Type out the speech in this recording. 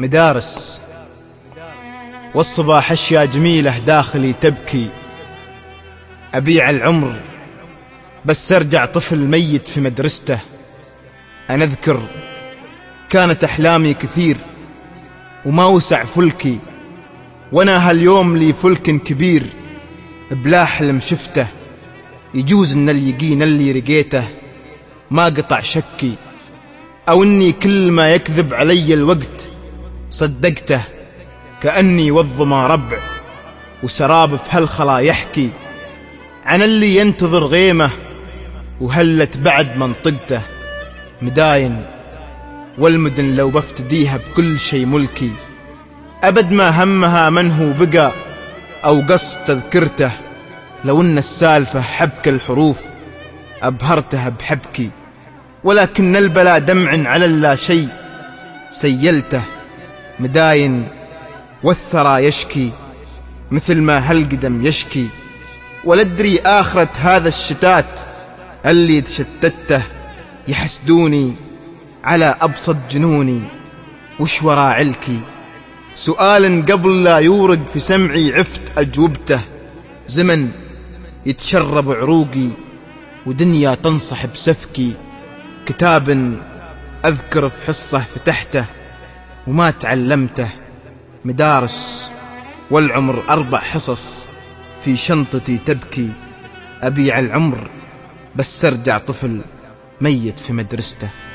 مدارس. والصباح أشياء جميلة داخلي تبكي، أبيع العمر بس أرجع طفل ميت في مدرسته. أنا أذكر كانت أحلامي كثير وما وسع فلكي، وأنا هاليوم لي فلك كبير بلا حلم شفته. يجوز أن اليقين اللي رقيته ما قطع شكي، أو أني كل ما يكذب علي الوقت صدقته. كأني والظما ربع وسراب في هالخلا يحكي عن اللي ينتظر غيمه وهلت بعد منطقته. مداين والمدن لو بفتديها بكل شي ملكي، أبد ما همها من هو بقى أو قص تذكرته. لو أن السالفة حبك الحروف أبهرتها بحبكي، ولكن البلا دمع على اللا شيء سيلته. مداين والثرى يشكي مثل ما هالقدم يشكي، ولدري آخرة هذا الشتات اللي تشتته. يحسدوني على أبسط جنوني وش ورا علكي، سؤال قبل لا يورد في سمعي عفت أجوبته. زمن يتشرب عروقي ودنيا تنصح بسفكي، كتاب أذكر في حصة فتحته وما تعلمته. مدارس والعمر 4 حصص في شنطتي تبكي، أبيع العمر بس أرجع طفل ميت في مدرسته.